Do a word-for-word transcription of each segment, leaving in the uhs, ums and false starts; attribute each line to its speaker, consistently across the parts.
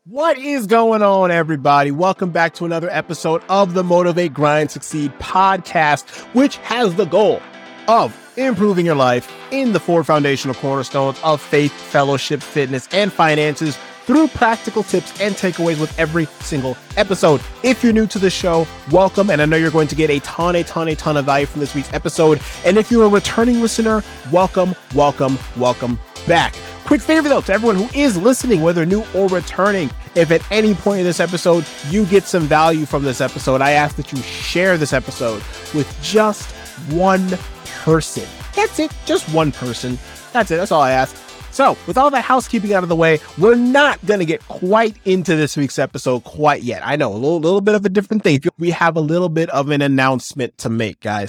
Speaker 1: What is going on, everybody? Welcome back to another episode of the Motivate, Grind, Succeed podcast, which has the goal of improving your life in the four foundational cornerstones of faith, fellowship, fitness, and finances through practical tips and takeaways with every single episode. If you're new to the show, welcome, and I know you're going to get a ton, a ton, a ton of value from this week's episode. And if you're a returning listener, welcome, welcome, welcome back. Quick favor though to everyone who is listening, whether new or returning, if at any point in this episode you get some value from this episode, I ask that you share this episode with just one person. That's it, just one person. That's it, that's all I ask. So with all that housekeeping out of the way, we're not going to get quite into this week's episode quite yet. I know, a little, little bit of a different thing. We have a little bit of an announcement to make, guys.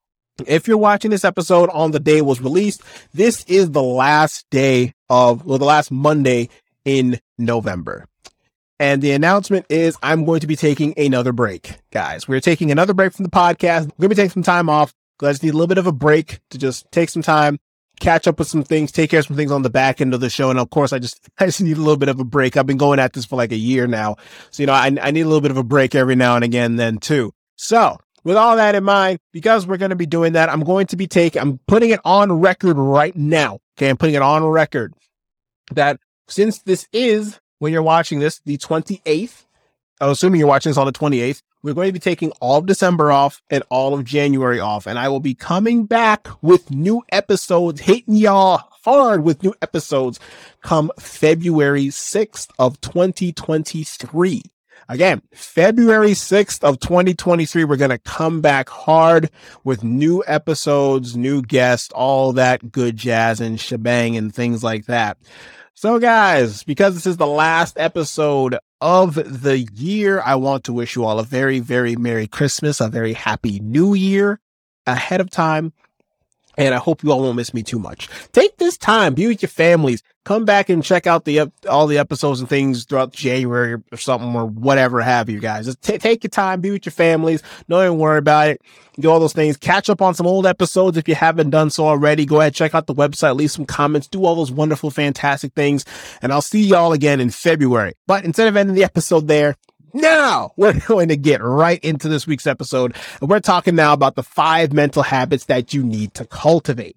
Speaker 1: If you're watching this episode on the day it was released, this is the last day of, well, the last Monday in November. And the announcement is I'm going to be taking another break, guys. We're taking another break from the podcast. We're going to be taking some time off. I just need a little bit of a break to just take some time, catch up with some things, take care of some things on the back end of the show. And of course, I just, I just need a little bit of a break. I've been going at this for like a year now. So, you know, I, I need a little bit of a break every now and again then too. So with all that in mind, because we're going to be doing that, I'm going to be taking, I'm putting it on record right now. Okay. I'm putting it on record that since this is, when you're watching this, the twenty-eighth, I'm assuming you're watching this on the twenty-eighth, we're going to be taking all of December off and all of January off. And I will be coming back with new episodes, hitting y'all hard with new episodes come February sixth of twenty twenty-three. Again, February sixth of twenty twenty-three, we're going to come back hard with new episodes, new guests, all that good jazz and shebang and things like that. So guys, because this is the last episode of the year, I want to wish you all a very, very Merry Christmas, a very Happy New Year ahead of time. And I hope you all won't miss me too much. Take this time, be with your families, come back and check out the all the episodes and things throughout January or something or whatever have you guys. Just t- take your time, be with your families. Don't even worry about it. Do all those things. Catch up on some old episodes if you haven't done so already. Go ahead, check out the website, leave some comments, do all those wonderful, fantastic things. And I'll see y'all again in February. But instead of ending the episode there, now we're going to get right into this week's episode. And we're talking now about the five mental habits that you need to cultivate.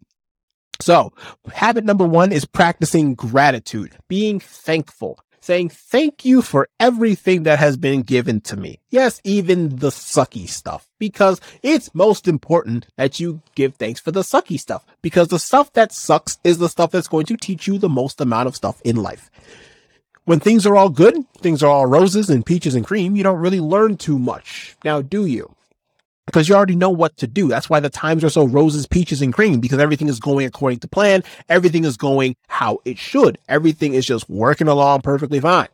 Speaker 1: So habit number one is practicing gratitude, being thankful, saying thank you for everything that has been given to me. Yes, even the sucky stuff, because it's most important that you give thanks for the sucky stuff, because the stuff that sucks is the stuff that's going to teach you the most amount of stuff in life. When things are all good, things are all roses and peaches and cream, you don't really learn too much. Now, do you? Because you already know what to do. That's why the times are so roses, peaches, and cream, because everything is going according to plan. Everything is going how it should. Everything is just working along perfectly fine.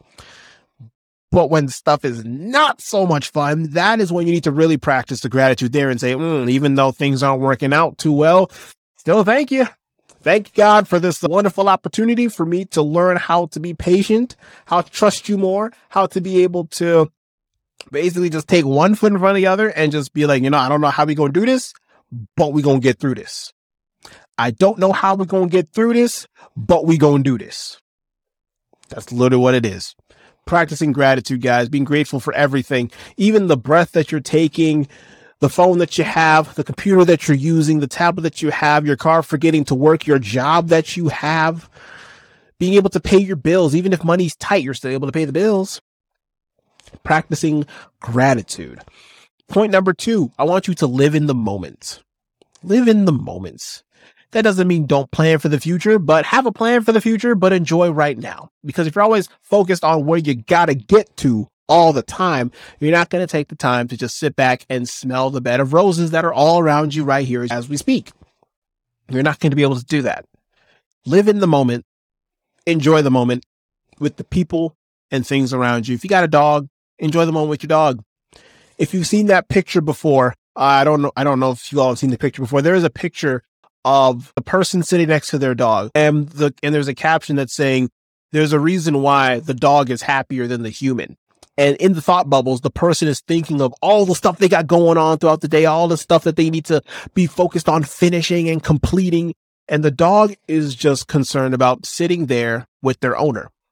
Speaker 1: But when stuff is not so much fun, that is when you need to really practice the gratitude there and say, mm, even though things aren't working out too well, still thank you. Thank God for this wonderful opportunity for me to learn how to be patient, how to trust you more, how to be able to basically just take one foot in front of the other and just be like, you know, I don't know how we're going to do this, but we're going to get through this. I don't know how we're going to get through this, but we're going to do this. That's literally what it is. Practicing gratitude, guys, being grateful for everything, even the breath that you're taking, the phone that you have, the computer that you're using, the tablet that you have, your car for getting to work, your job that you have, being able to pay your bills. Even if money's tight, you're still able to pay the bills. Practicing gratitude. Point number two, I want you to live in the moment. Live in the moments. That doesn't mean don't plan for the future, but have a plan for the future, but enjoy right now. Because if you're always focused on where you got to get to all the time, you're not going to take the time to just sit back and smell the bed of roses that are all around you right here as we speak. You're not going to be able to do that. Live in the moment, enjoy the moment with the people and things around you. If you got a dog, enjoy the moment with your dog. If you've seen that picture before, I don't know. I don't know if you all have seen the picture before. There is a picture of a person sitting next to their dog, and the and there's a caption that's saying, "There's a reason why the dog is happier than the human." And in the thought bubbles, the person is thinking of all the stuff they got going on throughout the day, all the stuff that they need to be focused on finishing and completing. And the dog is just concerned about sitting there with their owner.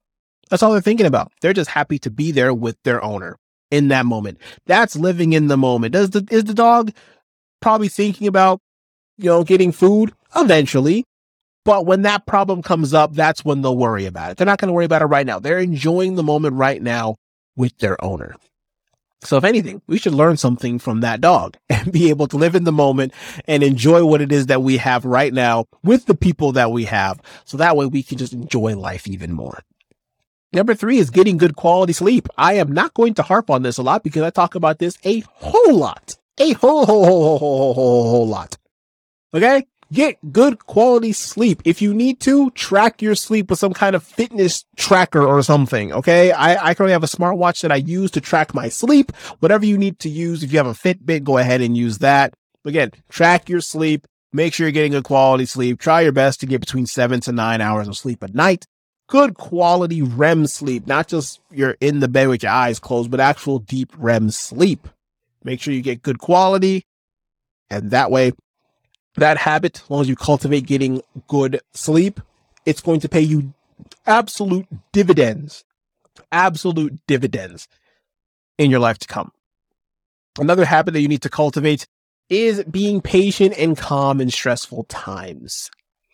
Speaker 1: That's all they're thinking about. They're just happy to be there with their owner in that moment. That's living in the moment. Does the, is the dog probably thinking about, you know, getting food? Eventually. But when that problem comes up, that's when they'll worry about it. They're not going to worry about it right now. They're enjoying the moment right now with their owner. So if anything, we should learn something from that dog and be able to live in the moment and enjoy what it is that we have right now with the people that we have. So that way we can just enjoy life even more. Number three is getting good quality sleep. I am not going to harp on this a lot because I talk about this a whole lot, a whole, whole, whole, whole, whole, whole lot. Okay. Get good quality sleep. If you need to, track your sleep with some kind of fitness tracker or something. Okay. I, I currently have a smartwatch that I use to track my sleep. Whatever you need to use. If you have a Fitbit, go ahead and use that. Again, track your sleep. Make sure you're getting good quality sleep. Try your best to get between seven to nine hours of sleep a night. Good quality R E M sleep, not just you're in the bed with your eyes closed, but actual deep R E M sleep. Make sure you get good quality. And that way, that habit, as long as you cultivate getting good sleep, it's going to pay you absolute dividends, absolute dividends in your life to come. Another habit that you need to cultivate is being patient and calm in stressful times.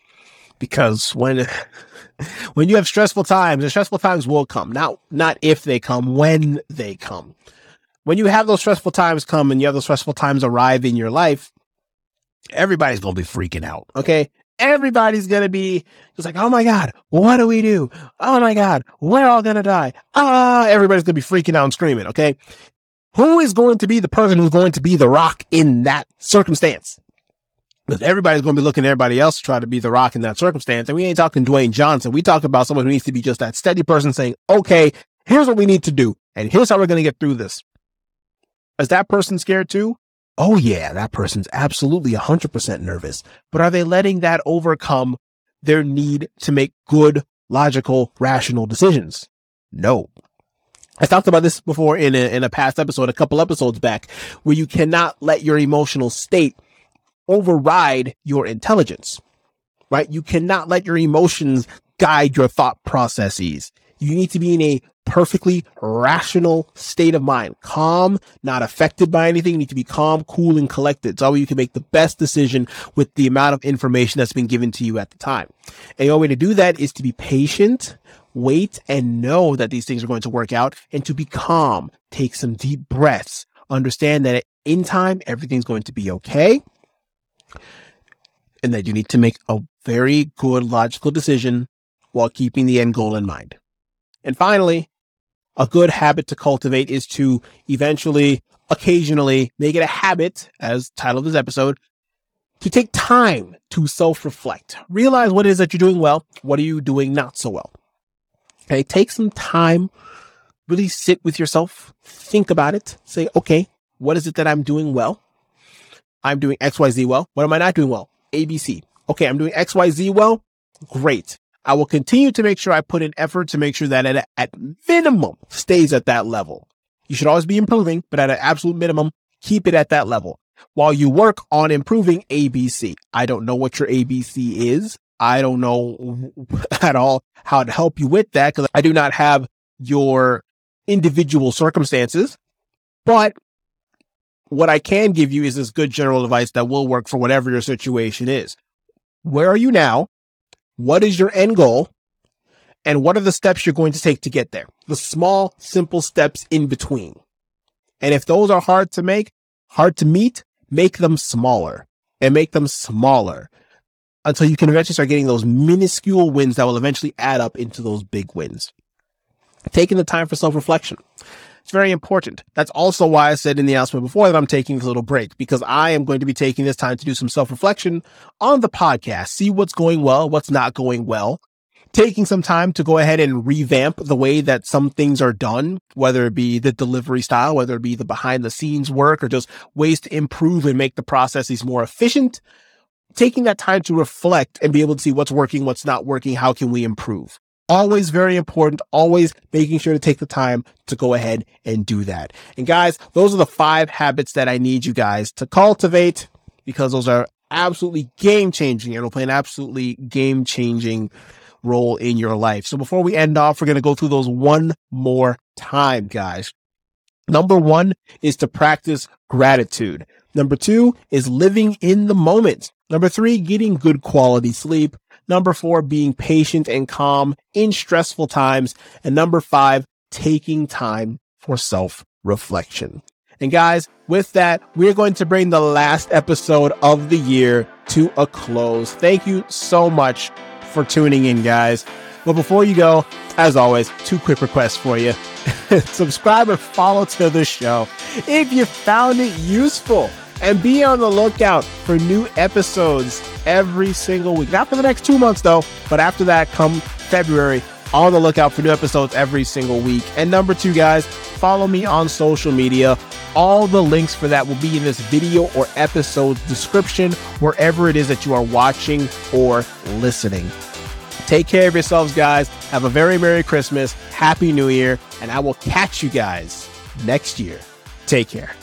Speaker 1: Because when, when you have stressful times, and stressful times will come, not, not if they come, when they come. When you have those stressful times come and you have those stressful times arrive in your life, everybody's going to be freaking out. Okay. Everybody's going to be just like, oh my God, what do we do? Oh my God, we're all going to die. Ah, everybody's going to be freaking out and screaming. Okay. Who is going to be the person who's going to be the rock in that circumstance? Because everybody's going to be looking at everybody else to try to be the rock in that circumstance. And we ain't talking Dwayne Johnson. We talk about someone who needs to be just that steady person saying, okay, here's what we need to do. And here's how we're going to get through this. Is that person scared too? Oh yeah, that person's absolutely one hundred percent nervous. But are they letting that overcome their need to make good, logical, rational decisions? No. I talked about this before in a, in a past episode, a couple episodes back, where you cannot let your emotional state override your intelligence, right? You cannot let your emotions guide your thought processes. You need to be in a perfectly rational state of mind, calm, not affected by anything. You need to be calm, cool, and collected. So you can make the best decision with the amount of information that's been given to you at the time. And the only way to do that is to be patient, wait, and know that these things are going to work out, and to be calm. Take some deep breaths. Understand that in time, everything's going to be okay. And that you need to make a very good logical decision while keeping the end goal in mind. And finally, a good habit to cultivate is to eventually, occasionally make it a habit, as title of this episode, to take time to self-reflect. Realize what it is that you're doing well. What are you doing not so well? Okay, take some time, really sit with yourself, think about it, say, okay, what is it that I'm doing well? I'm doing X Y Z well. What am I not doing well? A B C. Okay, I'm doing X Y Z well. Great. I will continue to make sure I put in effort to make sure that it, at minimum, stays at that level. You should always be improving, but at an absolute minimum, keep it at that level while you work on improving A B C. I don't know what your A B C is. I don't know at all how to help you with that because I do not have your individual circumstances. But what I can give you is this good general advice that will work for whatever your situation is. Where are you now? What is your end goal? And what are the steps you're going to take to get there? The small, simple steps in between. And if those are hard to make, hard to meet, make them smaller and make them smaller until you can eventually start getting those minuscule wins that will eventually add up into those big wins. Taking the time for self-reflection. It's very important. That's also why I said in the announcement before that I'm taking this little break, because I am going to be taking this time to do some self-reflection on the podcast, see what's going well, what's not going well, taking some time to go ahead and revamp the way that some things are done, whether it be the delivery style, whether it be the behind the scenes work, or just ways to improve and make the processes more efficient. Taking that time to reflect and be able to see what's working, what's not working, how can we improve? Always very important, always making sure to take the time to go ahead and do that. And guys, those are the five habits that I need you guys to cultivate, because those are absolutely game changing and will play an absolutely game changing role in your life. So before we end off, we're going to go through those one more time, guys. Number one is to practice gratitude. Number two is living in the moment. Number three, getting good quality sleep. Number four, being patient and calm in stressful times. And number five, taking time for self-reflection. And guys, with that, we're going to bring the last episode of the year to a close. Thank you so much for tuning in, guys. But before you go, as always, two quick requests for you. Subscribe and follow to the show if you found it useful. And be on the lookout for new episodes every single week. Not for the next two months, though, but after that, come February, on the lookout for new episodes every single week. And number two, guys, follow me on social media. All the links for that will be in this video or episode description, wherever it is that you are watching or listening. Take care of yourselves, guys. Have a very Merry Christmas, Happy New Year, and I will catch you guys next year. Take care.